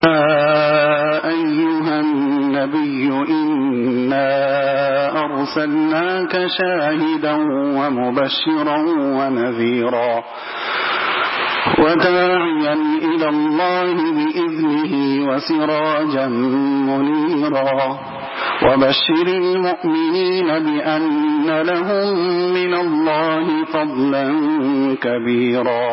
أيها النبي إنا أرسلناك شاهدا ومبشرا ونذيرا وداعيا إلى الله بإذنه وسراجا منيرا وبشر المؤمنين بأن لهم من الله فضلا كبيرا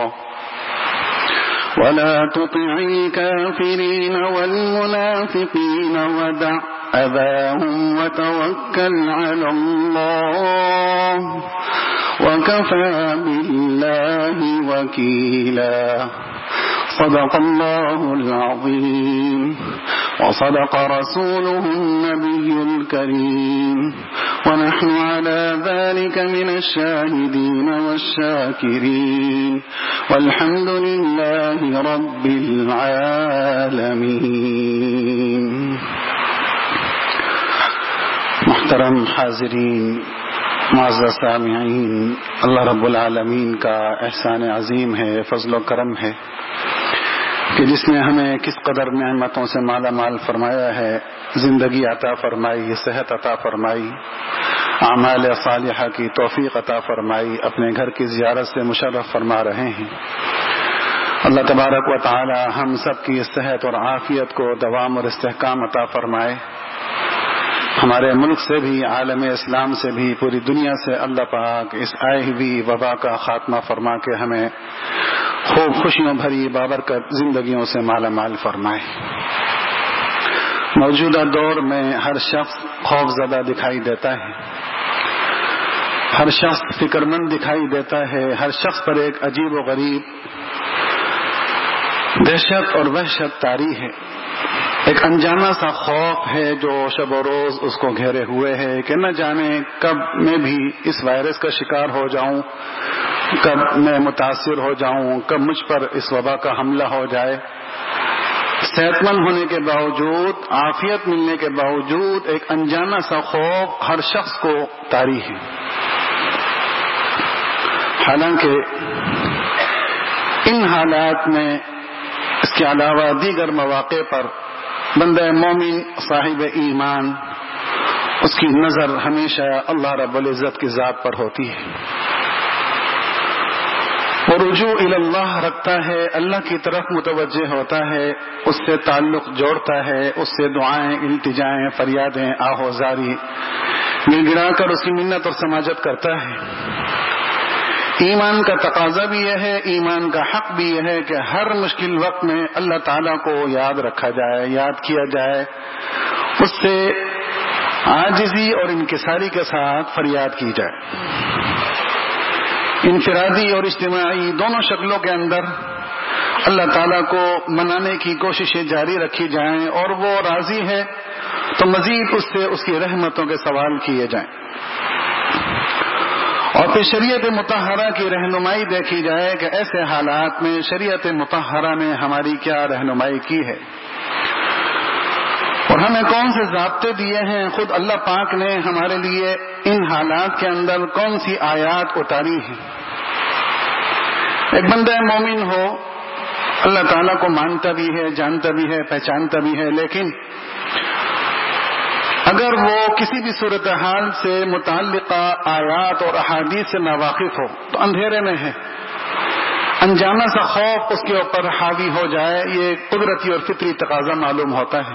ولا تطع الكافرين والمنافقين ودع أذاهم وتوكل على الله وكفى بالله وكيلا صدق الله العظيم وصدق رسوله النبي الكريم ونحن على ذلك من الشاهدين والشاكرين والحمد لله رب العالمين. محترم حاضرین، معزز سامعین، اللہ رب العالمین کا احسان عظیم ہے، فضل و کرم ہے کہ جس نے ہمیں کس قدر نعمتوں سے مالا مال فرمایا ہے، زندگی عطا فرمائی، صحت عطا فرمائی، اعمال صالحہ کی توفیق عطا فرمائی، اپنے گھر کی زیارت سے مشرف فرما رہے ہیں۔ اللہ تبارک و تعالی ہم سب کی صحت اور عافیت کو دوام اور استحکام عطا فرمائے۔ ہمارے ملک سے بھی، عالم اسلام سے بھی، پوری دنیا سے اللہ پاک اس آئی ہوئی وبا کا خاتمہ فرما کے ہمیں خوب خوشیوں بھری بابرکت زندگیوں سے مالا مال فرمائے۔ موجودہ دور میں ہر شخص خوف زدہ دکھائی دیتا ہے، ہر شخص فکر مند دکھائی دیتا ہے، ہر شخص پر ایک عجیب و غریب دہشت اور وحشت طاری ہے، ایک انجانا سا خوف ہے جو شب و روز اس کو گھیرے ہوئے ہے کہ نہ جانے کب میں بھی اس وائرس کا شکار ہو جاؤں، کب میں متاثر ہو جاؤں، کب مجھ پر اس وبا کا حملہ ہو جائے۔ صحت مند ہونے کے باوجود، عافیت ملنے کے باوجود ایک انجانا سا خوف ہر شخص کو طاری ہے۔ حالانکہ ان حالات میں اس کے علاوہ دیگر مواقع پر بندہ مومن صاحب ایمان اس کی نظر ہمیشہ اللہ رب العزت کی ذات پر ہوتی ہے، وہ رجوع الی اللہ رکھتا ہے، اللہ کی طرف متوجہ ہوتا ہے، اس سے تعلق جوڑتا ہے، اس سے دعائیں، التجائیں، فریادیں، آہوزاری گڑ گڑا کر اس کی منت اور سماجت کرتا ہے۔ ایمان کا تقاضا بھی یہ ہے، ایمان کا حق بھی یہ ہے کہ ہر مشکل وقت میں اللہ تعالیٰ کو یاد رکھا جائے، یاد کیا جائے، اس سے عاجزی اور انکساری کے ساتھ فریاد کی جائے۔ انفرادی اور اجتماعی دونوں شکلوں کے اندر اللہ تعالیٰ کو منانے کی کوششیں جاری رکھی جائیں، اور وہ راضی ہے تو مزید اس سے اس کی رحمتوں کے سوال کیے جائیں، اور پھر شریعت مطہرہ کی رہنمائی دیکھی جائے کہ ایسے حالات میں شریعت مطہرہ نے ہماری کیا رہنمائی کی ہے، اور ہمیں کون سے ضابطے دیے ہیں، خود اللہ پاک نے ہمارے لیے ان حالات کے اندر کون سی آیات اتاری ہیں۔ ایک بندہ مومن ہو، اللہ تعالیٰ کو مانتا بھی ہے، جانتا بھی ہے، پہچانتا بھی ہے، لیکن اگر وہ کسی بھی صورتحال سے متعلقہ آیات اور احادیث سے ناواقف ہو تو اندھیرے میں ہے، انجانا سا خوف اس کے اوپر حاوی ہو جائے، یہ قدرتی اور فطری تقاضا معلوم ہوتا ہے۔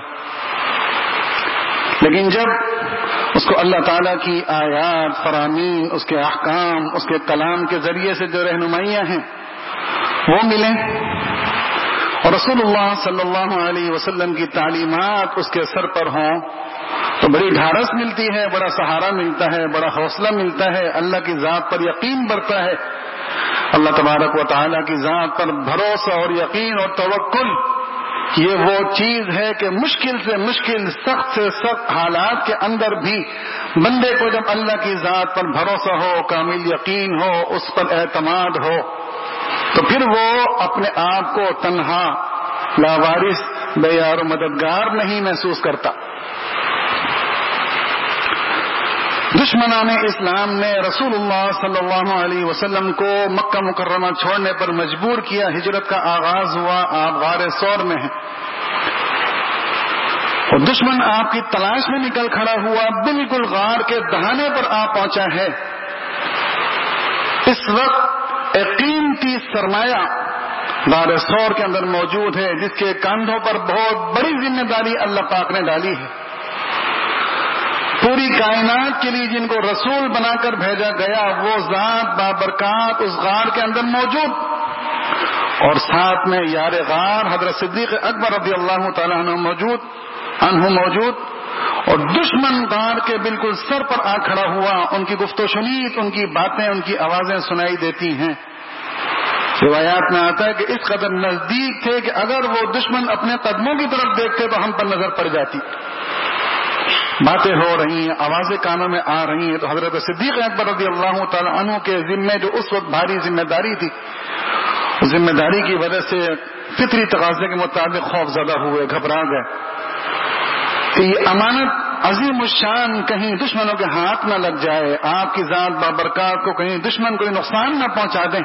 لیکن جب اس کو اللہ تعالیٰ کی آیات، فرامین، اس کے احکام، اس کے کلام کے ذریعے سے جو رہنمائیاں ہیں وہ ملیں، اور رسول اللہ صلی اللہ علیہ وسلم کی تعلیمات اس کے سر پر ہوں، تو بڑی ڈھارس ملتی ہے، بڑا سہارا ملتا ہے، بڑا حوصلہ ملتا ہے، اللہ کی ذات پر یقین بڑھتا ہے۔ اللہ تبارک و تعالیٰ کی ذات پر بھروسہ اور یقین اور توکل، یہ وہ چیز ہے کہ مشکل سے مشکل، سخت سے سخت حالات کے اندر بھی بندے کو جب اللہ کی ذات پر بھروسہ ہو، کامل یقین ہو، اس پر اعتماد ہو، تو پھر وہ اپنے آپ کو تنہا، لاوارث، بے یار و مددگار نہیں محسوس کرتا۔ دشمنان اسلام نے رسول اللہ صلی اللہ علیہ وسلم کو مکہ مکرمہ چھوڑنے پر مجبور کیا، ہجرت کا آغاز ہوا، آپ غار ثور میں ہیں، اور دشمن آپ کی تلاش میں نکل کھڑا ہوا، بالکل غار کے دہانے پر آ پہنچا ہے۔ اس وقت ایک قیمتی سرمایہ غار ثور کے اندر موجود ہے، جس کے کاندھوں پر بہت بڑی ذمہ داری اللہ پاک نے ڈالی ہے۔ پوری کائنات کے لیے جن کو رسول بنا کر بھیجا گیا، وہ ذات بابرکات اس غار کے اندر موجود، اور ساتھ میں یار غار حضرت صدیق اکبر رضی اللہ تعالیٰ عنہ موجود، اور دشمن غار کے بالکل سر پر آ کھڑا ہوا۔ ان کی گفت و شنید، ان کی باتیں، ان کی آوازیں سنائی دیتی ہیں۔ روایات میں آتا ہے کہ اس قدر نزدیک تھے کہ اگر وہ دشمن اپنے قدموں کی طرف دیکھتے تو ہم پر نظر پڑ جاتی۔ باتیں ہو رہی ہیں، آوازیں کانوں میں آ رہی ہیں، تو حضرت صدیق اکبر رضی اللہ تعالیٰ عنہ کے ذمے جو اس وقت بھاری ذمہ داری تھی، ذمہ داری کی وجہ سے فطری تقاضے کے مطابق خوف زدہ ہوئے، گھبرا گئے کہ یہ امانت عظیم الشان کہیں دشمنوں کے ہاتھ نہ لگ جائے، آپ کی ذات بابرکات کو کہیں دشمن کوئی نقصان نہ پہنچا دیں۔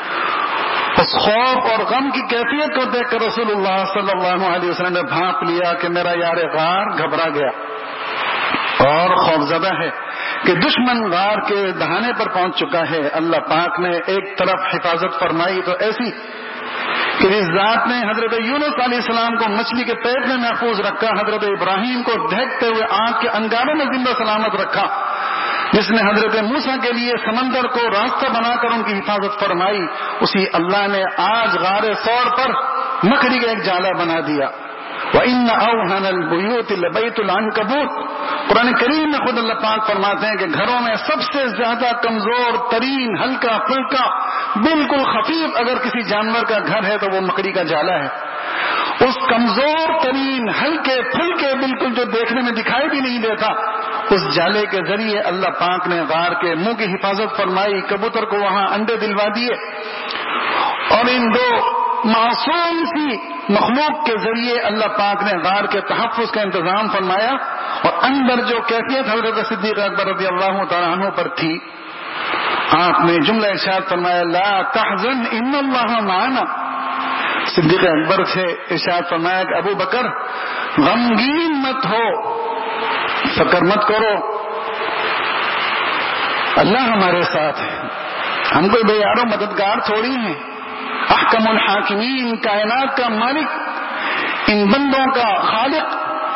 اس خوف اور غم کی کیفیت کو دیکھ کر رسول اللہ صلی اللہ علیہ وسلم نے بھانپ لیا کہ میرا یار غار گھبرا گیا اور خوفزدہ ہے کہ دشمن غار کے دہانے پر پہنچ چکا ہے۔ اللہ پاک نے ایک طرف حفاظت فرمائی تو ایسی کہ جس ذات نے حضرت یونس علیہ السلام کو مچھلی کے پیٹ میں محفوظ رکھا، حضرت ابراہیم کو دہکتے ہوئے آگ کے انگاروں میں زندہ سلامت رکھا، جس نے حضرت موسیٰ کے لیے سمندر کو راستہ بنا کر ان کی حفاظت فرمائی، اسی اللہ نے آج غار ثور پر مکڑی کا ایک جالا بنا دیا۔ وَإِنَّ أَوْهَنَ الْبُيُوتِ لَبَيْتُ الْعَنكَبُوتِ، قرآن کریم میں خود اللہ پاک فرماتے ہیں کہ گھروں میں سب سے زیادہ کمزور ترین، ہلکا پھلکا، بالکل خفیف اگر کسی جانور کا گھر ہے تو وہ مکڑی کا جالا ہے۔ اس کمزور ترین، ہلکے پھلکے، بالکل جو دیکھنے میں دکھائی بھی نہیں دیتا، اس جالے کے ذریعے اللہ پاک نے غار کے منہ کی حفاظت فرمائی، کبوتر کو وہاں انڈے دلوا دیے، اور ان دو معصوم سی مخلوق کے ذریعے اللہ پاک نے غار کے تحفظ کا انتظام فرمایا۔ اور اندر جو کیفیت حضرت صدیق اکبر رضی اللہ تعالیٰ عنہ پر تھی، آپ نے جملہ ارشاد فرمایا لا تحزن ان اللہ معنا۔ صدیق اکبر سے ارشاد فرمایا کہ ابو بکر غمگین مت ہو، فکر مت کرو، اللہ ہمارے ساتھ ہے، ہم کوئی بے یارو مددگار تھوڑی ہیں۔ احکم الحاکمین، کائنات کا مالک، ان بندوں کا خالق،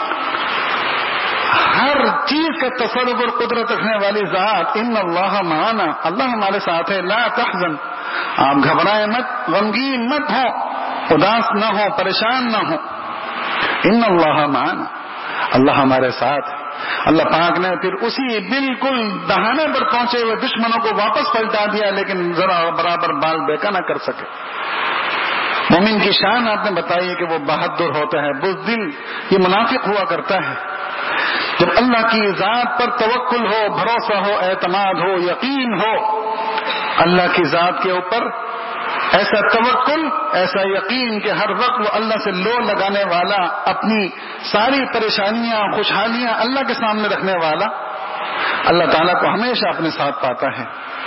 ہر چیز کا تصرف اور قدرت رکھنے والی ذات، ان اللہ معنا، اللہ ہمارے ساتھ ہے، لا تحزن، آپ گھبرائیں مت، غمگین مت ہو، اداس نہ ہو، پریشان نہ ہو، ان اللہ معنا، اللہ ہمارے ساتھ ہے۔ اللہ پاک نے پھر اسی بالکل دہانے پر پہنچے ہوئے دشمنوں کو واپس پلٹا دیا، لیکن ذرا برابر بال بیکا نہ کر سکے۔ مومن کی شان آپ نے بتائی کہ وہ بہادر ہوتا ہے، بزدل یہ منافق ہوا کرتا ہے۔ جب اللہ کی ذات پر توکل ہو، بھروسہ ہو، اعتماد ہو، یقین ہو، اللہ کی ذات کے اوپر ایسا توکل، ایسا یقین کہ ہر وقت وہ اللہ سے لو لگانے والا، اپنی ساری پریشانیاں، خوشحالیاں اللہ کے سامنے رکھنے والا، اللہ تعالیٰ کو ہمیشہ اپنے ساتھ پاتا ہے۔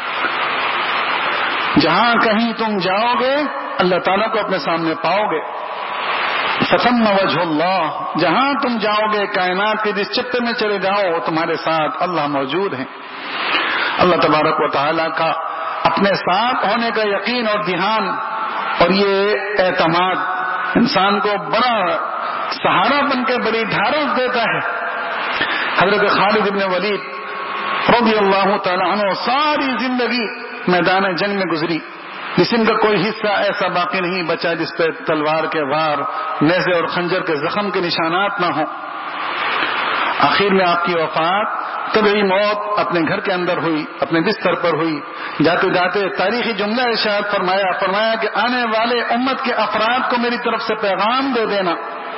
جہاں کہیں تم جاؤ گے اللہ تعالیٰ کو اپنے سامنے پاؤ گے۔ فتم وجہ اللہ، جہاں تم جاؤ گے، کائنات کے جس چپے میں چلے جاؤ، تمہارے ساتھ اللہ موجود ہے۔ اللہ تبارک و تعالیٰ کا اپنے ساتھ ہونے کا یقین اور دھیان اور یہ اعتماد انسان کو بڑا سہارا بن کے بڑی ڈھارس دیتا ہے۔ حضرت خالد بن ولید رضی اللہ تعالیٰ عنہ ساری زندگی میدان جنگ میں گزری، جسم کا کوئی حصہ ایسا باقی نہیں بچا جس پہ تلوار کے وار، نیزے اور خنجر کے زخم کے نشانات نہ ہوں۔ آخر میں آپ کی وفات طبعی موت اپنے گھر کے اندر ہوئی، اپنے بستر پر ہوئی۔ جاتے جاتے تاریخی جملہ ارشاد فرمایا کہ آنے والے امت کے افراد کو میری طرف سے پیغام دے دینا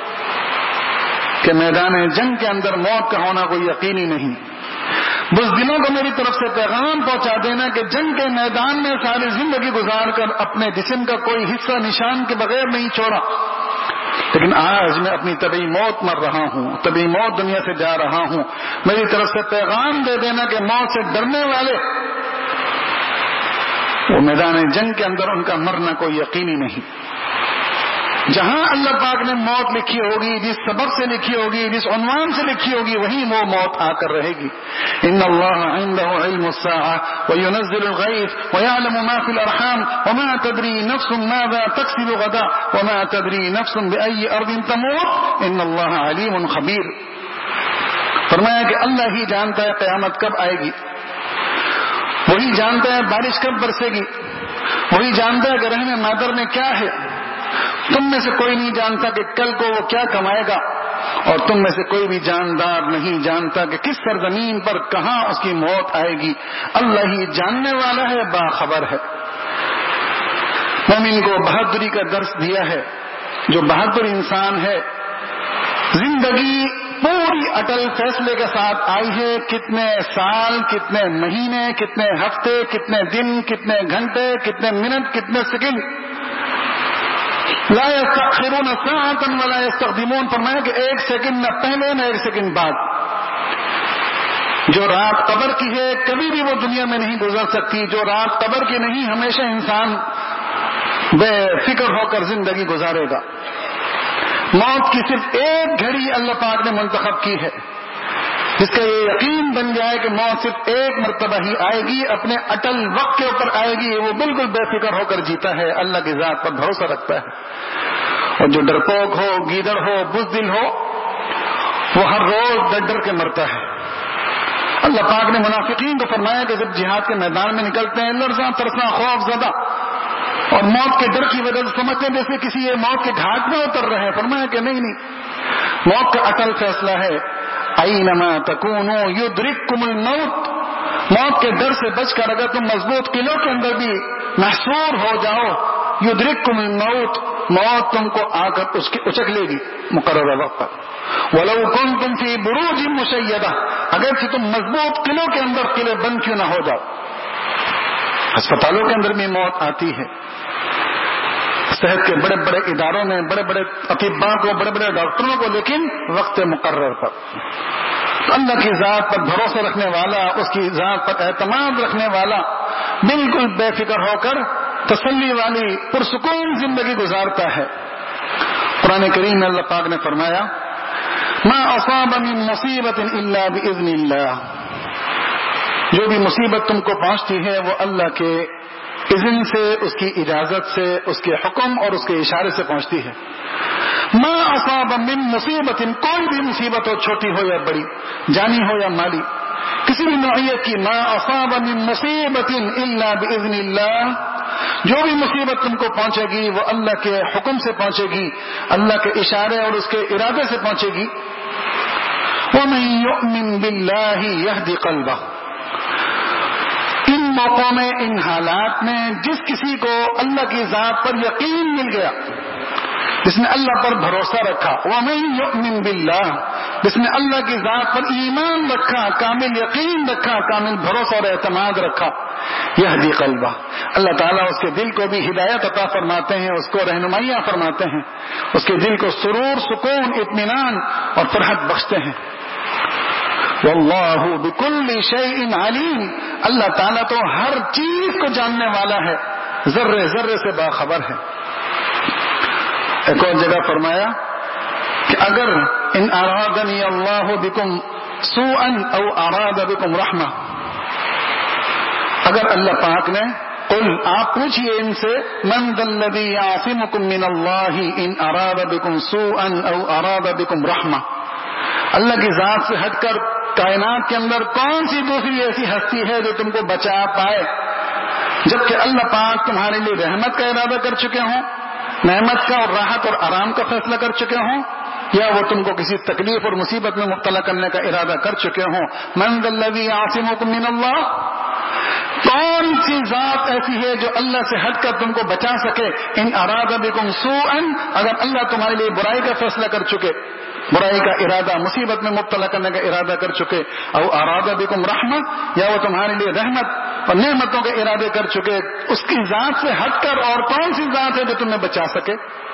کہ میدان جنگ کے اندر موت کا ہونا کوئی یقینی نہیں۔ بزدلوں کو میری طرف سے پیغام پہنچا دینا کہ جنگ کے میدان میں ساری زندگی گزار کر اپنے جسم کا کوئی حصہ نشان کے بغیر نہیں چھوڑا، لیکن آج میں اپنی طبعی موت مر رہا ہوں، طبعی موت دنیا سے جا رہا ہوں، میری طرف سے پیغام دے دینا کہ موت سے ڈرنے والے وہ میدان جنگ کے اندر ان کا مرنا کوئی یقینی نہیں۔ جہاں اللہ پاک نے موت لکھی ہوگی، جس سبب سے لکھی ہوگی، جس عنوان سے لکھی ہوگی، وہیں وہ موت آ کر رہے گی۔ ان اللہ عنده علم الساعة وينزل الغيث ويعلم ما في الارحام وما تدري نفس ماذا تكسب غدا وما تدري نفس بأي ارض تموت ان اللہ علیم خبیر۔ فرمایا کہ اللہ ہی جانتا ہے قیامت کب آئے گی، وہی جانتا ہے بارش کب برسے گی، وہی جانتا ہے کہ رحم مادر میں کیا ہے۔ تم میں سے کوئی نہیں جانتا کہ کل کو وہ کیا کمائے گا، اور تم میں سے کوئی بھی جاندار نہیں جانتا کہ کس سرزمین پر کہاں اس کی موت آئے گی۔ اللہ ہی جاننے والا ہے، باخبر ہے۔ مومن کو بہادری کا درس دیا ہے۔ جو بہادر انسان ہے، زندگی پوری اٹل فیصلے کے ساتھ آئی ہے، کتنے سال، کتنے مہینے، کتنے ہفتے، کتنے دن، کتنے گھنٹے، کتنے منٹ، کتنے سیکنڈ، لا یستأخرون ساعة ولا یستقدمون۔ فرمایا کہ ایک سیکنڈ نہ پہلے نہ ایک سیکنڈ بعد۔ جو رات قبر کی ہے کبھی بھی وہ دنیا میں نہیں گزر سکتی، جو رات قبر کی نہیں ہمیشہ انسان بے فکر ہو کر زندگی گزارے گا۔ موت کی صرف ایک گھڑی اللہ پاک نے منتخب کی ہے، جس کا یہ یقین بن جائے کہ موت صرف ایک مرتبہ ہی آئے گی، اپنے اٹل وقت کے اوپر آئے گی، وہ بالکل بے فکر ہو کر جیتا ہے، اللہ کی ذات پر بھروسہ رکھتا ہے۔ اور جو ڈرپوک ہو، گیدڑ ہو، بزدل ہو، وہ ہر روز ڈر ڈر کے مرتا ہے۔ اللہ پاک نے منافقین کو فرمایا کہ جب جہاد کے میدان میں نکلتے ہیں لرزاں ترساں خوف زدہ اور موت کے ڈر کی وجہ سے سمجھتے ہیں جیسے کسی یہ موت کے گھاٹ میں اتر رہے ہیں۔ فرمایا کہ نہیں، موت کا اٹل فیصلہ ہے، اینما تکونوا یدرککم الموت۔ موت کے ڈر سے بچ کر اگر تم مضبوط قلعوں کے اندر بھی محصور ہو جاؤ، یدرککم الموت، موت تم کو آ کر اچک لے گی مقررہ وقت پر۔ ولو کنتم فی بروج مشیدہ، اگر تم مضبوط قلعوں کے اندر قلعے بند کیوں نہ ہو جاؤ۔ ہسپتالوں کے اندر بھی موت آتی ہے، صحت کے بڑے بڑے اداروں میں بڑے بڑے اطباء کو، بڑے بڑے ڈاکٹروں کو، لیکن وقت مقرر پر۔ تو اللہ کی ذات پر بھروسہ رکھنے والا، اس کی ذات پر اعتماد رکھنے والا بالکل بے فکر ہو کر تسلی والی پرسکون زندگی گزارتا ہے۔ قرآن کریم میں اللہ پاک نے فرمایا ما اصاب من مصیبت الا باذن اللہ، جو بھی مصیبت تم کو پہنچتی ہے وہ اللہ کے اذن سے، اس کی اجازت سے، اس کے حکم اور اس کے اشارے سے پہنچتی ہے۔ ما اصاب من مصیبت، کوئی بھی مصیبت ہو، چھوٹی ہو یا بڑی، جانی ہو یا مالی، کسی بھی نوعیت کی، ما اصاب من مصیبت الا باذن اللہ، جو بھی مصیبت تم کو پہنچے گی وہ اللہ کے حکم سے پہنچے گی، اللہ کے اشارے اور اس کے ارادے سے پہنچے گی۔ ومن یؤمن باللہ یہدی قلبہ، ان موقعوں میں، ان حالات میں جس کسی کو اللہ کی ذات پر یقین مل گیا، جس نے اللہ پر بھروسہ رکھا، ومن یؤمن باللہ، جس نے اللہ کی ذات پر ایمان رکھا، کامل یقین رکھا، کامل بھروسہ اور اعتماد رکھا، یہدی قلبہ، اللہ تعالیٰ اس کے دل کو بھی ہدایت عطا فرماتے ہیں، اس کو رہنمائیاں فرماتے ہیں، اس کے دل کو سرور، سکون، اطمینان اور فرحت بخشتے ہیں۔ واللہ بکل شیء علیم، اللہ تعالیٰ تو ہر چیز کو جاننے والا ہے، ذرے ذرے سے باخبر ہے۔ ایک اور جگہ فرمایا کہ اگر ان ارادنی اللہ بکم سوءا او اراد بکم رحمہ، اگر اللہ پاک نے، قل، آپ پوچھئے ان سے، من ذا الذی یعصمکم من اللہ ان اراد بکم سوءا او اراد بکم رحمہ، اللہ کی ذات سے ہٹ کر کائنات کے اندر کون سی دوسری ایسی ہستی ہے جو تم کو بچا پائے، جبکہ اللہ پاک تمہارے لیے رحمت کا ارادہ کر چکے ہوں، نعمت کا اور راحت اور آرام کا فیصلہ کر چکے ہوں، یا وہ تم کو کسی تکلیف اور مصیبت میں مبتلا کرنے کا ارادہ کر چکے ہوں۔ من ذا الذی یعصمکم من اللہ، کون سی ذات ایسی ہے جو اللہ سے ہٹ کر تم کو بچا سکے، ان اراد بکم سوءا، اگر اللہ تمہارے لیے برائی کا فیصلہ کر چکے، برائی کا ارادہ، مصیبت میں مبتلا کرنے کا ارادہ کر چکے، او اراد بکم رحمہ، یا وہ تمہارے لیے رحمت اور نعمتوں کے ارادے کر چکے، اس کی ذات سے ہٹ کر اور کون سی ذات ہے جو تمہیں بچا سکے؟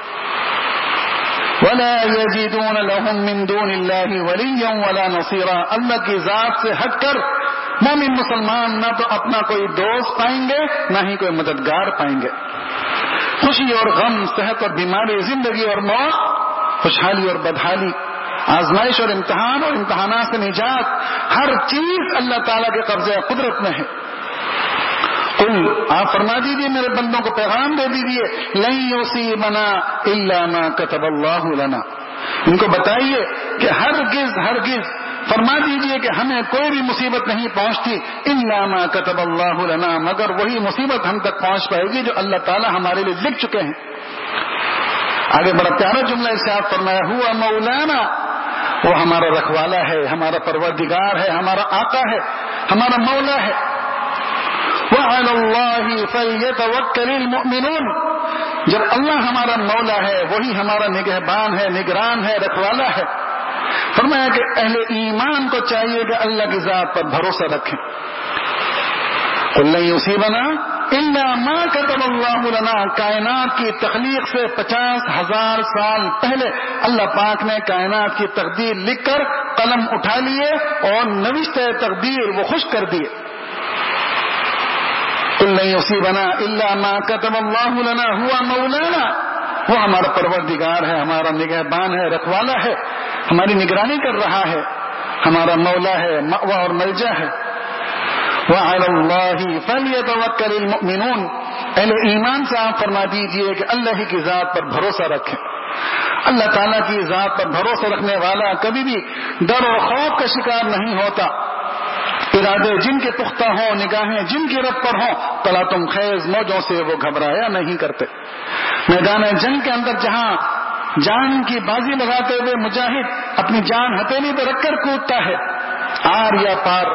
وَلَا يَجِدُونَ لَهُم مِّن دُونِ اللَّهِ وَلِيًّا وَلَا نَصِيرًا، اللہ کی ذات سے ہٹ کر مومن مسلمان نہ تو اپنا کوئی دوست پائیں گے، نہ ہی کوئی مددگار پائیں گے۔ خوشی اور غم، صحت اور بیماری، زندگی اور موت، خوشحالی اور بدحالی، آزمائش اور امتحان اور امتحانات سے نجات، ہر چیز اللہ تعالیٰ کے قبضے قدرت میں ہے۔ قل، آپ فرما دیجیے میرے بندوں کو پیغام دے دیجیے، لن یصیبنا الا ما كتب اللہ لنا، ان کو بتائیے کہ ہرگز فرما دیجیے کہ ہمیں کوئی بھی مصیبت نہیں پہنچتی الا ما كتب اللہ لنا، مگر وہی مصیبت ہم تک پہنچ پائے گی جو اللہ تعالیٰ ہمارے لیے لکھ چکے ہیں۔ آگے بڑا پیارا جملہ ارشاد فرمایا، ہوا مولانا، وہ ہمارا رکھوالا ہے، ہمارا پروردگار ہے، ہمارا آقا ہے، ہمارا مولا ہے۔ وعلى الله فليتوكل المؤمنون، جب اللہ ہمارا مولا ہے، وہی ہمارا نگہبان ہے، نگران ہے، رکھوالا ہے، فرمایا کہ اہل ایمان کو چاہیے کہ اللہ کی ذات پر بھروسہ رکھیں۔ قل لن يصيبنا الا ما كتب اللہ لنا، کائنات کی تخلیق سے 50,000 سال پہلے اللہ پاک نے کائنات کی تقدیر لکھ کر قلم اٹھا لیے اور نوشتہ تقدیر وہ خشک کر دیے۔ قل لن يصيبنا الا ما كتب اللہ لنا هو مولانا، وہ ہمارا پروردگار ہے، ہمارا نگہبان ہے، رکھوالا ہے، ہماری نگرانی کر رہا ہے، ہمارا مولا ہے، مأویٰ اور ملجا ہے۔ وعلى الله فليتوكل المؤمنون، اہل ایمان سے آپ فرما دیجئے کہ اللہ ہی کی ذات پر بھروسہ رکھیں۔ اللہ تعالیٰ کی ذات پر بھروسہ رکھنے والا کبھی بھی ڈر اور خوف کا شکار نہیں ہوتا۔ ارادے جن کے پختہ ہوں، نگاہیں جن کی رب پر ہوں، تلاطم خیز موجوں سے وہ گھبرایا نہیں کرتے۔ میدان جنگ کے اندر جہاں جان کی بازی لگاتے ہوئے مجاہد اپنی جان ہتھیلی پہ رکھ کر کودتا ہے، آر یا پار،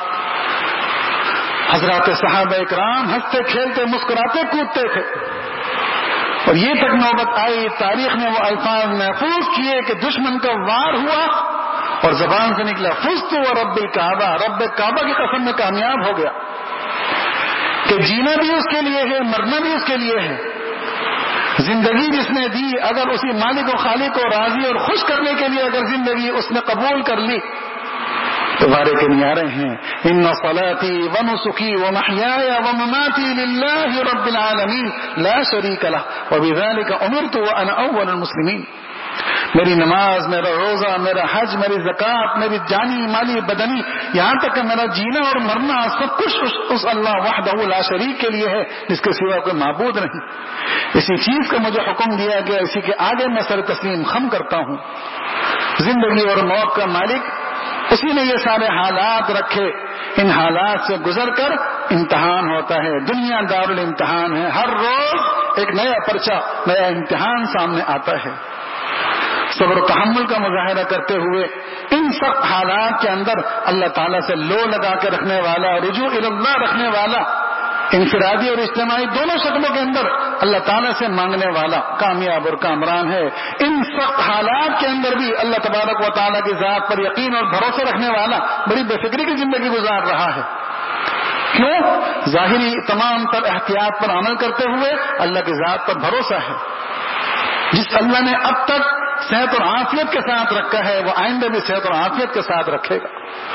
حضرات صحابہ اکرام ہنستے کھیلتے مسکراتے کودتے تھے، اور یہ تک نوبت آئی، تاریخ نے وہ الفاظ محفوظ کیے کہ دشمن کا وار ہوا اور زبان سے نکلا فزت و رب الکعبہ، رب کعبہ کی قسم میں کامیاب ہو گیا، کہ جینا بھی اس کے لیے ہے، مرنا بھی اس کے لیے ہے۔ زندگی جس نے دی، اگر اسی مالک و خالق کو راضی اور خوش کرنے کے لیے اگر زندگی اس نے قبول کر لی تو وعدے کے نیارے ہیں، ان صلاتی ونسکی ومحیای ومماتی للہ رب العالمین لا شریک لہ وبذلک امرت وانا اول المسلمین، میری نماز، میرا روزہ، میرا حج، میری زکوٰۃ، میری جانی مالی بدنی، یہاں تک کہ میرا جینا اور مرنا سب کچھ اس اللہ وحدہ لا شریک کے لیے ہے جس کے سوا کوئی معبود نہیں۔ اسی چیز کا مجھے حکم دیا گیا، اسی کے آگے میں سر تسلیم خم کرتا ہوں۔ زندگی اور موت کا مالک اسی نے یہ سارے حالات رکھے، ان حالات سے گزر کر امتحان ہوتا ہے۔ دنیا دار الامتحان ہے، ہر روز ایک نیا پرچہ، نیا امتحان سامنے آتا ہے۔ صبر و تحمل کا مظاہرہ کرتے ہوئے ان سخت حالات کے اندر اللہ تعالیٰ سے لو لگا کے رکھنے والا، رجوع الی اللہ رکھنے والا، انفرادی اور اجتماعی دونوں شکلوں کے اندر اللہ تعالیٰ سے مانگنے والا کامیاب اور کامران ہے۔ ان سخت حالات کے اندر بھی اللہ تبارک و تعالیٰ کی ذات پر یقین اور بھروسہ رکھنے والا بڑی بے فکری کی زندگی گزار رہا ہے۔ کیوں؟ ظاہری تمام تر احتیاط پر عمل کرتے ہوئے اللہ کی ذات پر بھروسہ ہے۔ جس اللہ نے اب تک صحت اور عافیت کے ساتھ رکھا ہے وہ آئندہ بھی صحت اور عافیت کے ساتھ رکھے گا۔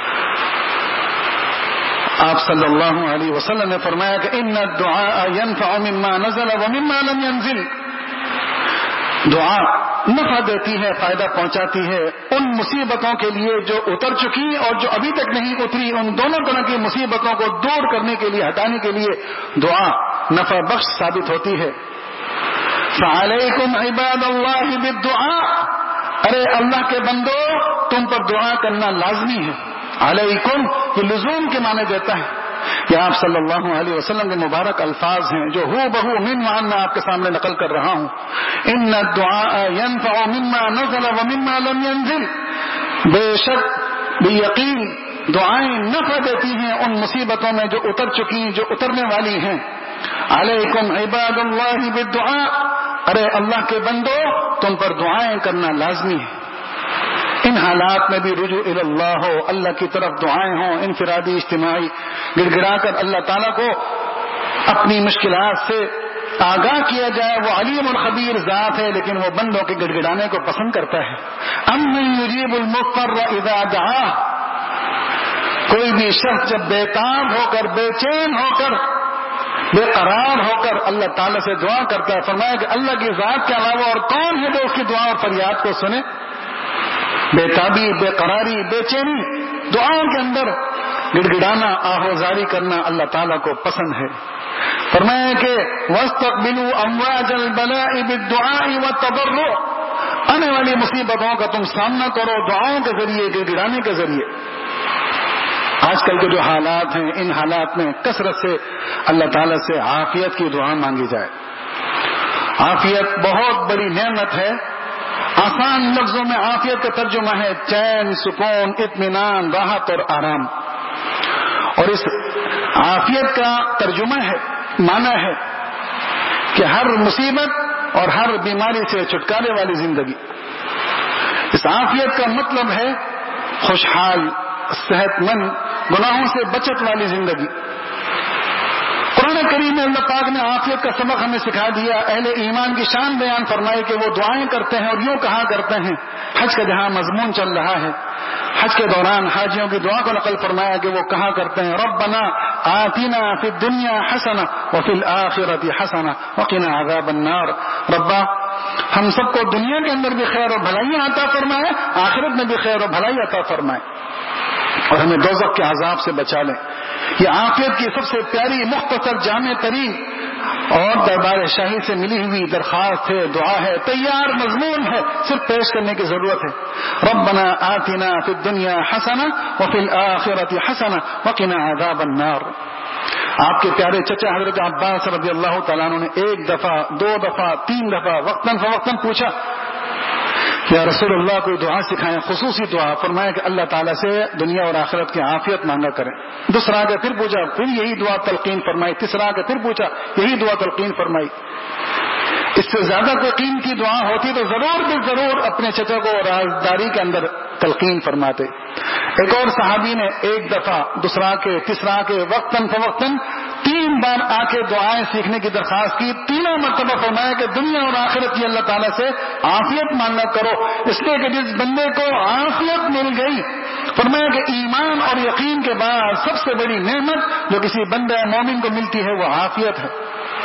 آپ صلی اللہ علیہ وسلم نے فرمایا کہ ان الدعاء ينفع مما نزل ومما لم ينزل، دعا نفع دیتی ہے، فائدہ پہنچاتی ہے ان مصیبتوں کے لیے جو اتر چکی اور جو ابھی تک نہیں اتری، ان دونوں طرح کی مصیبتوں کو دور کرنے کے لیے، ہٹانے کے لیے دعا نفع بخش ثابت ہوتی ہے۔ فعلیکم عباد اللہ بالدعاء، ارے اللہ کے بندو تم پر دعا کرنا لازمی ہے۔ علیکم یہ لزوم کے معنی دیتا ہے۔ یہ آپ صلی اللہ علیہ وسلم کے مبارک الفاظ ہیں جو ہو بہو من معان میں آپ کے سامنے نقل کر رہا ہوں۔ ان الدعاء ينفع مما نزل ومما لم ينزل، بے شک بے یقین دعائیں نفع دیتی ہیں ان مصیبتوں میں جو اتر چکی، جو اترنے والی ہیں۔ علیکم عباد اللہ بالدعاء، ارے اللہ کے بندو تم پر دعائیں کرنا لازمی ہے۔ ان حالات میں بھی رجوع الی اللہ ہو، اللہ کی طرف دعائیں ہوں، انفرادی اجتماعی، گڑ گڑا کر اللہ تعالیٰ کو اپنی مشکلات سے آگاہ کیا جائے۔ وہ علیم الخبیر ذات ہے لیکن وہ بندوں کے گڑ گڑانے کو پسند کرتا ہے۔ امن یجیب المضطر اذا دعاہ، کوئی بھی شخص جب بے تاب ہو کر، بے چین ہو کر بے قرار ہو کر اللہ تعالیٰ سے دعا کرتا ہے. فرمایا کہ اللہ کی ذات کے علاوہ اور کون ہے جو اس کی دعا اور فریاد کو سنے؟ بے تابی، بے قراری، بے چینی، دعاؤں کے اندر گڑ گڑانا، آہوزاری کرنا اللہ تعالیٰ کو پسند ہے. فرمایا کہ وَاسْتَقْبِلُوا أَمْوَاجَ الْبَلَاءِ بِالدُّعَاءِ وَالتَّضَرُّعِ، آنے والی مصیبتوں کا تم سامنا کرو دعاؤں کے ذریعے، گڑ گڑانے کے ذریعے. آج کل کے جو حالات ہیں، ان حالات میں کثرت سے اللہ تعالیٰ سے عافیت کی دعا مانگی جائے. عافیت بہت بڑی نعمت ہے. آسان لفظوں میں عافیت کا ترجمہ ہے چین، سکون، اطمینان، راحت اور آرام. اور اس عافیت کا ترجمہ ہے، معنی ہے کہ ہر مصیبت اور ہر بیماری سے چھٹکارے والی زندگی. اس عافیت کا مطلب ہے خوشحال، صحت مند، گناہوں سے بچت والی زندگی. قرآن کریم میں اللہ پاک نے عافیت کا سبق ہمیں سکھا دیا. اہل ایمان کی شان بیان فرمائی کہ وہ دعائیں کرتے ہیں اور یوں کہا کرتے ہیں. حج کا جہاں مضمون چل رہا ہے، حج کے دوران حاجیوں کی دعا کو نقل فرمایا کہ وہ کہا کرتے ہیں ربنا آتنا فی الدنیا حسنہ وفی الآخرۃ حسنہ وقنا عذاب النار. ربا ہم سب کو دنیا کے اندر بھی خیر و بھلائی عطا فرمائے، آخرت میں بھی خیر و بھلائی عطا فرمائے، اور ہمیں دوزخ کے عذاب سے بچا لیں. یہ عافیت کی سب سے پیاری، مختصر، جامع ترین اور دربار شاہی سے ملی ہوئی درخواست ہے، دعا ہے، تیار مضمون ہے، صرف پیش کرنے کی ضرورت ہے. ربنا آتنا فی الدنیا حسنہ وفی الآخرۃ حسنہ وقنا عذاب النار. آپ کے پیارے چچا حضرت عباس رضی اللہ تعالیٰ عنہ نے ایک دفعہ، دو دفعہ، تین دفعہ وقتاً فوقتاً پوچھا یا رسول اللہ کوئی دعا سکھائیں، خصوصی دعا. فرمایا کہ اللہ تعالیٰ سے دنیا اور آخرت کی عافیت مانگا کریں. دوسرا آگے پھر پوچھا، پھر یہی دعا تلقین فرمائی. تیسرا آگے پھر پوچھا، یہی دعا تلقین فرمائی. اس سے زیادہ کوئی قیمتی دعا ہوتی تو ضرور بھی ضرور اپنے چچا کو رازداری کے اندر تلقین فرماتے. ایک اور صحابی نے ایک دفعہ، دوسرا کے، تیسرا کے، وقتاً فوقتاً 3 بار آ کے دعائیں سیکھنے کی درخواست کی. تینوں مرتبہ فرمایا کہ دنیا اور آخرت کی اللہ تعالیٰ سے عافیت مانگنا کرو، اس لیے کہ جس بندے کو عافیت مل گئی، فرمایا کہ ایمان اور یقین کے بعد سب سے بڑی نعمت جو کسی بندہ مومن کو ملتی ہے وہ عافیت ہے.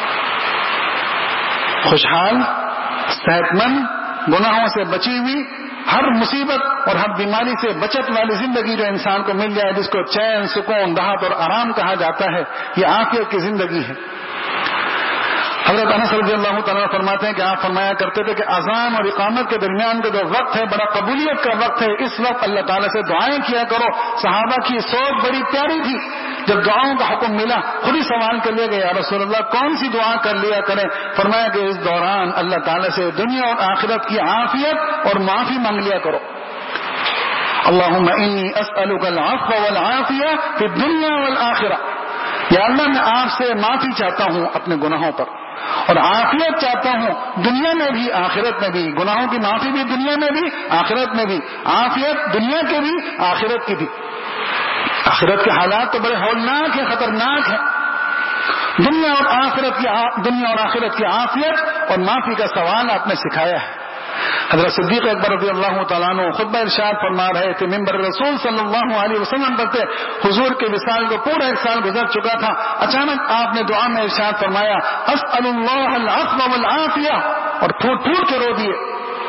خوشحال، صحت مند، گناہوں سے بچی ہوئی، ہر مصیبت اور ہر بیماری سے بچت والی زندگی جو انسان کو مل جائے، جس کو چین، سکون، راحت اور آرام کہا جاتا ہے، یہ عافیت کی زندگی ہے. حضرت انس رضی اللہ تعالیٰ فرماتے ہیں کہ آپ فرمایا کرتے تھے کہ اذان اور اقامت کے درمیان کا جو وقت ہے بڑا قبولیت کا وقت ہے، اس وقت اللہ تعالیٰ سے دعائیں کیا کرو. صحابہ کی سوچ بڑی پیاری تھی. جب دعاؤں کا حکم ملا خود ہی سوال کر لیا گیا، رسول اللہ کون سی دعا کر لیا کریں؟ فرمایا کہ اس دوران اللہ تعالیٰ سے دنیا اور آخرت کی عافیت اور معافی مانگ لیا کرو. اللہم انی اسألک العفو والعافیہ فی الدنیا والآخرہ. یا اللہ میں آپ سے معافی چاہتا ہوں اپنے گناہوں پر، اور عافیت چاہتا ہوں دنیا میں بھی آخرت میں بھی. گناہوں کی معافی بھی دنیا میں بھی، آخرت میں بھی. عافیت دنیا کے بھی، آخرت کی بھی. آخرت کے حالات تو بڑے ہولناک ہیں، خطرناک ہیں. دنیا اور آخرت کی عافیت اور معافی کا سوال آپ نے سکھایا ہے. حضرت صدیق اکبر رضی اللہ تعالیٰ عنہ خطبہ ارشاد فرما رہے تھے، منبر رسول صلی اللہ علیہ وسلم پر تھے. حضور کے وصال کو پورا 1 سال گزر چکا تھا. اچانک آپ نے دعا میں ارشاد فرمایا اسأل اللہ العفو والعافیہ، اور پھوٹ پھوٹ کے رو دیے.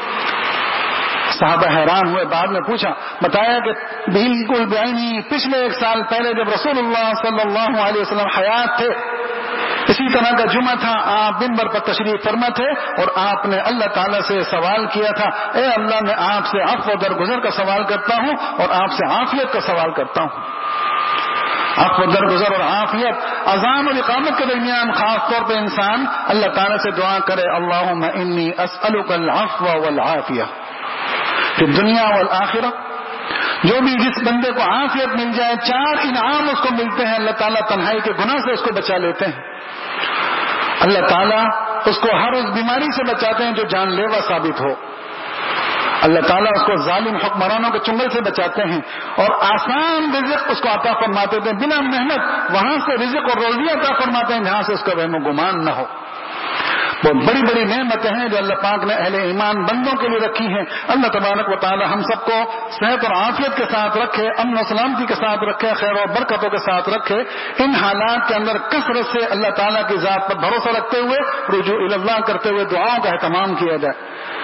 صحابہ حیران ہوئے. بعد میں پوچھا، بتایا کہ بالکل بعینی پچھلے 1 سال پہلے جب رسول اللہ صلی اللہ علیہ وسلم حیات تھے، اسی طرح کا جمعہ تھا، آپ منبر پر تشریف فرما تھے اور آپ نے اللہ تعالیٰ سے سوال کیا تھا، اے اللہ میں آپ سے عفو و درگزر کا سوال کرتا ہوں اور آپ سے عافیت کا سوال کرتا ہوں. عفو و درگزر اور عافیت اذان اور اقامت کے درمیان خاص طور پہ انسان اللہ تعالیٰ سے دعا کرے اللہم انی اسألک العفو والعافیہ فی الدنیا والآخرہ. جو بھی جس بندے کو عافیت مل جائے 4 انعام اس کو ملتے ہیں. اللہ تعالیٰ تنہائی کے گناہ سے اس کو بچا لیتے ہیں. اللہ تعالیٰ اس کو ہر اس بیماری سے بچاتے ہیں جو جان لیوا ثابت ہو. اللہ تعالیٰ اس کو ظالم حکمرانوں کے چنگل سے بچاتے ہیں اور آسان رزق اس کو عطا فرماتے ہیں. بنا محنت وہاں سے رزق اور روزی عطا فرماتے ہیں جہاں سے اس کا وہم و گمان نہ ہو. بہت بڑی بڑی نعمتیں ہیں جو اللہ پاک نے اہل ایمان بندوں کے لیے رکھی ہیں. اللہ تبارک و تعالی ہم سب کو صحت اور عافیت کے ساتھ رکھے, امن و سلامتی کے ساتھ رکھے, خیر و برکتوں کے ساتھ رکھے. ان حالات کے اندر کثرت سے اللہ تعالیٰ کی ذات پر بھروسہ رکھتے ہوئے, رجوع اللہ کرتے ہوئے دعاؤں کا اہتمام کیا جائے.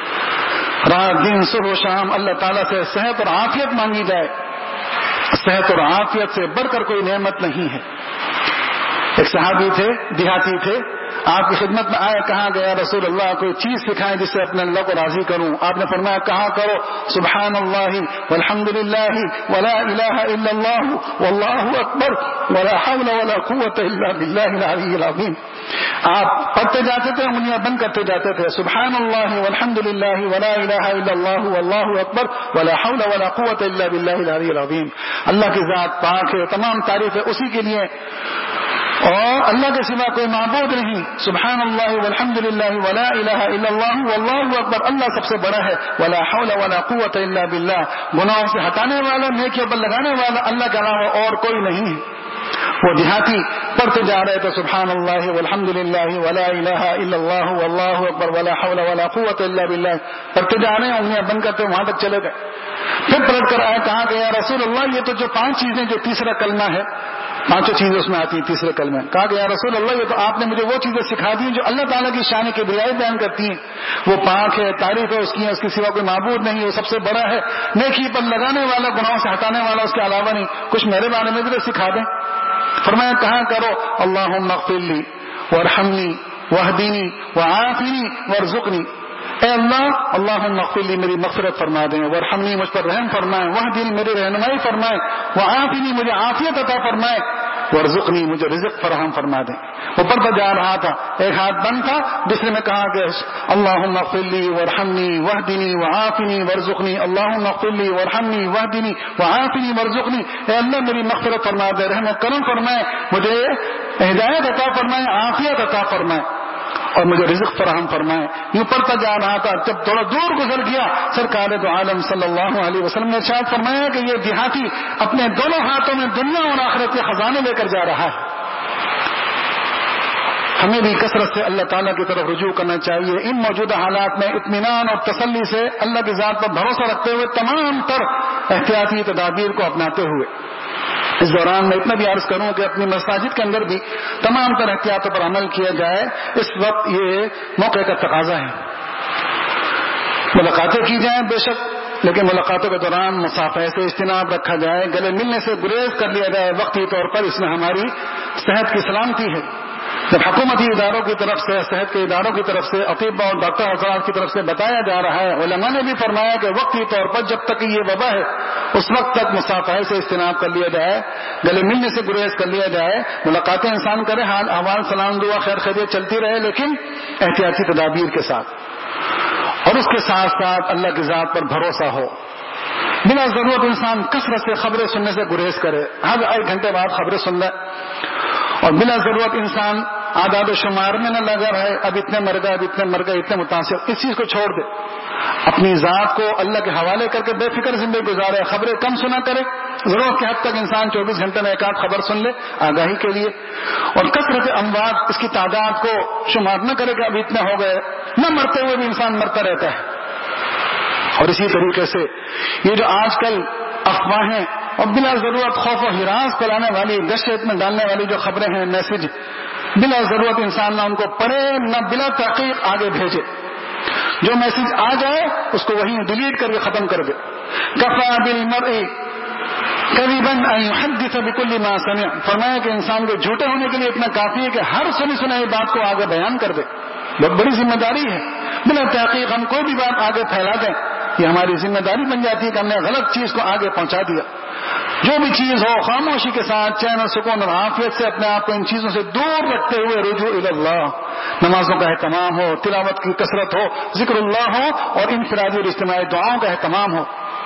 رات دن صبح و شام اللہ تعالیٰ سے صحت اور عافیت مانگی جائے. صحت اور عافیت سے بڑھ کر کوئی نعمت نہیں ہے. ایک صحابی تھے, دیہاتی تھے, آپ کی خدمت میں آئے, کہا گیا رسول اللہ کوئی چیز سکھائیں جس سے اپنے اللہ کو راضی کروں. آپ نے فرمایا کہا کرو سبحان اللہ والحمد للہ ولا الہ الا اللہ واللہ اکبر ولا حول ولا قوت الا باللہ العلی العظیم. آپ پڑھتے جاتے تھے, انگلیاں بند کرتے جاتے تھے, سبحان اللہ والحمد للہ ولا الہ الا اللہ واللہ اکبر ولا حول ولا قوت الا باللہ العلی العظیم. اللہ کی ذات پاک ہے, تمام تعریفیں اسی کے لیے, اور اللہ کے سوا کوئی معبود نہیں. سبحان اللہ والحمد للہ ولا الہ الا اللہ واللہ اکبر, اللہ سب سے بڑا ہے. ولا حول ولا قوت الا باللہ, گناہوں سے ہٹانے والا, نیکیوں پر لگانے والا اللہ کے علاوہ اور کوئی نہیں ہے. وہ دیہاتی پڑھتے جا رہے تھے سبحان اللہ والحمد للہ ولا الہ الا اللہ واللہ اکبر ولا حول ولا قوت الا باللہ, پڑھتے جا رہے ہیں, انگلیاں بند کرتے وہاں تک چلے گئے. پھر پلٹ کر آئے, کہا کہ یا رسول اللہ یہ تو جو 5 چیزیں جو تیسرا کلمہ ہے, 5 چیزیں اس میں آتی ہیں تیسرے کلمے. کہا کہ یا رسول اللہ یہ تو آپ نے مجھے وہ چیزیں سکھا دی جو اللہ تعالیٰ کی شان کی بڑائی بیان کرتی ہیں. وہ پاک ہے, تعریف ہے اس کی, اس کے سوا کوئی معبود نہیں, وہ سب سے بڑا ہے, نیکی پر لگانے والا, گناہوں سے ہٹانے والا, اس کے علاوہ نہیں. کچھ میرے بارے میں ذرا سکھا دیں. فرمایا کہا کرو اللہم اغفر لی وارحمنی واہدنی وعافنی وارزقنی. اے اللہ, اللہم اغفر لی میری مغفرت فرما دیں, وارحمنی مجھ پر رحم فرمائیں, واہدنی میری رہنمائی فرمائیں, وعافنی مجھے عافیت عطا فرمائیں, وارزقنی مجھے رزق فراہم فرما دیں. وہ پڑھتا جا رہا تھا, ایک ہاتھ بند تھا, دوسرے میں کہا کہ اللہم اغفر لی وارحمنی واہدنی وعافنی وارزقنی, اللہم اغفر لی وارحمنی واہدنی وعافنی وارزقنی. اے اللہ میری مغفرت فرما دے, رحم و کرم فرمائے, مجھے ہدایت عطا فرمائے, عافیت عطا فرمائے, اور مجھے رزق فراہم فرمائے. یوں پڑھتا جا رہا تھا, جب تھوڑا دور گزر گیا سرکار دو عالم صلی اللہ علیہ وسلم نے ارشاد فرمایا کہ یہ دیہاتی اپنے دونوں ہاتھوں میں دنیا اور آخرت کے خزانے لے کر جا رہا ہے. ہمیں بھی کثرت سے اللہ تعالیٰ کی طرف رجوع کرنا چاہیے. ان موجودہ حالات میں اطمینان اور تسلی سے اللہ کی ذات پر بھروسہ رکھتے ہوئے تمام تر احتیاطی تدابیر کو اپناتے ہوئے. اس دوران میں اتنا بھی عرض کروں کہ اپنی مساجد کے اندر بھی تمام تر احتیاطوں پر عمل کیا جائے. اس وقت یہ موقع کا تقاضا ہے. ملاقاتیں کی جائیں بے شک, لیکن ملاقاتوں کے دوران مصافحے سے اجتناب رکھا جائے, گلے ملنے سے گریز کر لیا جائے وقتی طور پر. اس میں ہماری صحت کی سلامتی ہے. جب حکومتی اداروں کی طرف سے, صحت کے اداروں کی طرف سے, اطباء اور ڈاکٹر حضرات کی طرف سے بتایا جا رہا ہے, علماء نے بھی فرمایا کہ وقتی طور پر جب تک یہ وبا ہے اس وقت تک مصافحے سے اجتناب کر لیا جائے, گلے ملنے سے گریز کر لیا جائے, ملاقاتیں انسان کرے, حال احوال سلام دعا خیر خیریت چلتی رہے, لیکن احتیاطی تدابیر کے ساتھ. اور اس کے ساتھ ساتھ اللہ کی ذات پر بھروسہ ہو. بنا ضرورت انسان کثرت سے خبریں سننے سے گریز کرے, ہر 1 گھنٹے بعد خبریں سن لے, اور بلا ضرورت انسان اعداد و شمار میں نہ لگا رہے, اب اتنے مر گئے, اب اتنے مر گئے, اتنے متاثر. اس چیز کو چھوڑ دے, اپنی ذات کو اللہ کے حوالے کر کے بے فکر زندگی گزارے, خبریں کم سنا کرے. ضرورت کے حد تک انسان 24 گھنٹے میں 1 آدھ خبر سن لے آگاہی کے لیے, اور کثرت اموات اس کی تعداد کو شمار نہ کرے کہ اب اتنے ہو گئے. نہ مرتے ہوئے بھی انسان مرتا رہتا ہے. اور اسی طریقے سے یہ جو آج کل افواہیں اور بلا ضرورت خوف و ہراس پھیلانے والی, دہشت میں ڈالنے والی جو خبریں ہیں, میسج, بلا ضرورت انسان نہ ان کو پڑھے نہ بلا تحقیق آگے بھیجے. جو میسج آ جائے اس کو وہیں ڈیلیٹ کر کے ختم کر دے. کفا بالمرء کذبا ان يحدث بكل ما سمع. فرمایا کہ انسان کو جھوٹے ہونے کے لیے اتنا کافی ہے کہ ہر سنی سنائی بات کو آگے بیان کر دے. بہت بڑی ذمہ داری ہے. بلا تحقیق ہم کوئی بھی بات آگے پھیلا دیں, یہ ہماری ذمہ داری بن جاتی ہے کہ ہم نے غلط چیز کو آگے پہنچا دیا. جو بھی چیز ہو خاموشی کے ساتھ چین و سکون اور عافیت سے اپنے آپ کو ان چیزوں سے دور رکھتے ہوئے رجوع اللہ, نمازوں کا اہتمام ہو, تلاوت کی کثرت ہو, ذکر اللہ ہو, اور انفرادی اور اجتماعی دعاؤں کا اہتمام ہو.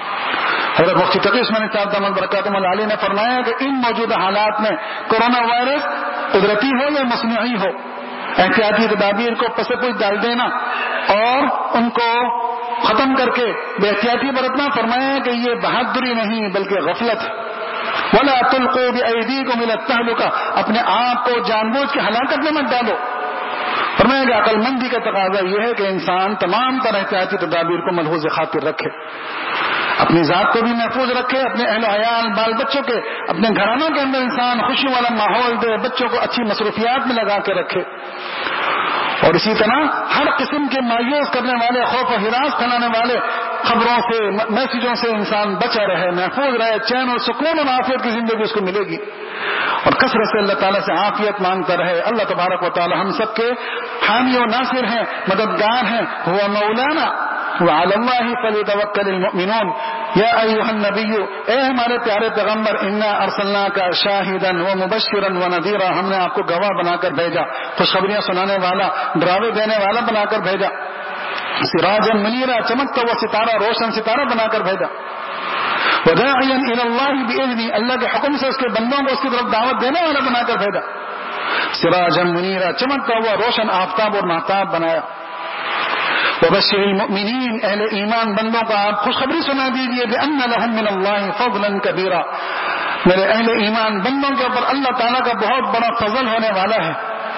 حضرت مفتی تقی عثمانی صاحب دامت برکاتہم العالی نے فرمایا کہ ان موجودہ حالات میں کورونا وائرس قدرتی ہو یا مصنوعی ہو, احتیاطی تدابیر کو پس پش ڈال دینا اور ان کو ختم کر کے بے احتیاطی برتنا. فرمایا کہ یہ بہادری نہیں بلکہ غفلت ہے. ولا تلقوا بأيديكم إلى التهلكة, اپنے آپ کو جان بوجھ کے ہلاکت میں مت ڈالو. فرمایا کہ عقل مندی کا تقاضا یہ ہے کہ انسان تمام طرح احتیاطی تدابیر کو ملحوظ خاطر رکھے، اپنی ذات کو بھی محفوظ رکھے، اپنے اہل و عیال بال بچوں کے، اپنے گھرانوں کے اندر انسان خوشی والا ماحول دے، بچوں کو اچھی مصروفیات میں لگا کے رکھے، اور اسی طرح ہر قسم کے مایوس کرنے والے، خوف و ہراس پھیلانے والے خبروں سے، میسجوں سے انسان بچا رہے، محفوظ رہے، چین اور سکون اور عافیت کی زندگی اس کو ملے گی، اور کثرت سے اللہ تعالیٰ سے عافیت مانگتا رہے۔ اللہ تبارک و تعالی ہم سب کے حامی و ناصر ہیں، مددگار ہیں، هو مولانا وعلی اللہ فلیتوکل المؤمنون۔ یا ایھا النبی، اے ہمارے پیارے پیغمبر، انا ارسلناک شاہدا ومبشرا ونذیرا، ہم نے آپ کو گواہ بنا کر بھیجا، خوشخبریاں سنانے والا، ڈراوے دینے والا بنا کر بھیجا، سراجا منیرا، چمکتا ہوا ستارہ، روشن ستارہ بنا کر بھیجا، وداعیا الی اللہ باذنہ، اللہ کے حکم سے اس کے بندوں کو اس کی طرف دعوت دینے والا بنا کر بھیجا، سراجا منیرا، چمکتا ہوا روشن آفتاب اور مہتاب بنایا، وبشر المؤمنین، اہل ایمان بندوں کو آپ خوشخبری سنا دیجیے بان لهم من اللہ فضلا کبیرا، میرے اہل ایمان بندوں کے اوپر اللہ تعالیٰ کا بہت بڑا فضل ہونے والا ہے،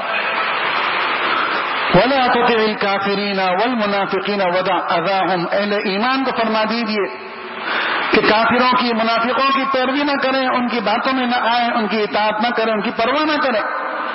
ولا تطع الکافرین والمنافقین ودع اذاهم، اہل ایمان کو فرما دیجیے کہ کافروں کی، منافقوں کی پیروی نہ کریں، ان کی باتوں میں نہ آئیں، ان کی اطاعت نہ کریں، ان کی پرواہ نہ کریں،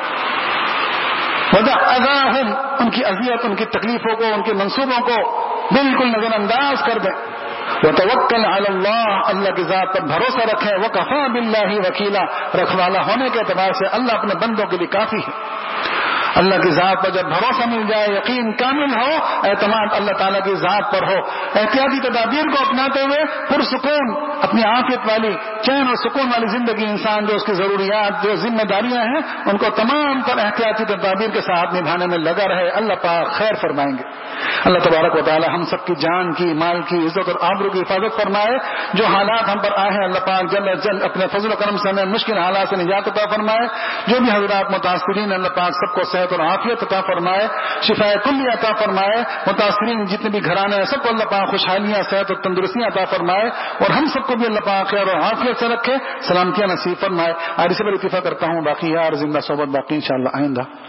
ودع اذاهم، ان کی اذیت، ان کی تکلیفوں کو، ان کے منصوبوں کو بالکل نظر انداز کر دیں، وتوکل علی اللہ، اللہ کی ذات پر بھروسہ رکھیں، وکفی باللہ وکیلا، رکھوالا ہونے کے اعتبار سے اللہ اپنے بندوں کے لیے کافی ہے۔ اللہ کی ذات پر جب بھروسہ مل جائے، یقین کامل ہو، اعتماد اللہ تعالیٰ کی ذات پر ہو، احتیاطی تدابیر کو اپناتے ہوئے پرسکون اپنی عافیت والی، چین اور سکون والی زندگی، انسان جو اس کی ضروریات، جو ذمہ داریاں ہیں، ان کو تمام پر احتیاطی تدابیر کے ساتھ نبھانے میں لگا رہے، اللہ پاک خیر فرمائیں گے۔ اللہ تبارک و تعالی ہم سب کی جان کی، مال کی، عزت اور آبرو کی حفاظت فرمائے۔ جو حالات ہم پر آئے ہیں اللہ پاک جل جل اپنے فضل و کرم سے ہمیں مشکل حالات سے نجات عطا فرمائے۔ جو بھی حضرات متاثرین اللہ پاک سب کو صحت اور عافیت عطا فرمائے، شفاء کلی عطا فرمائے۔ متاثرین جتنے بھی گھرانے ہیں سب کو اللہ پاک خوشحالیاں، صحت اور تندرستیاں عطا فرمائے، اور ہم سب کو بھی اللہ پاک خیر اور عافیت سے رکھے، سلامتیاں نصیب فرمائے۔ آج سے بڑی اتفاق کرتا ہوں، باقی یار زندہ صحبت باقی انشاءاللہ آئندہ۔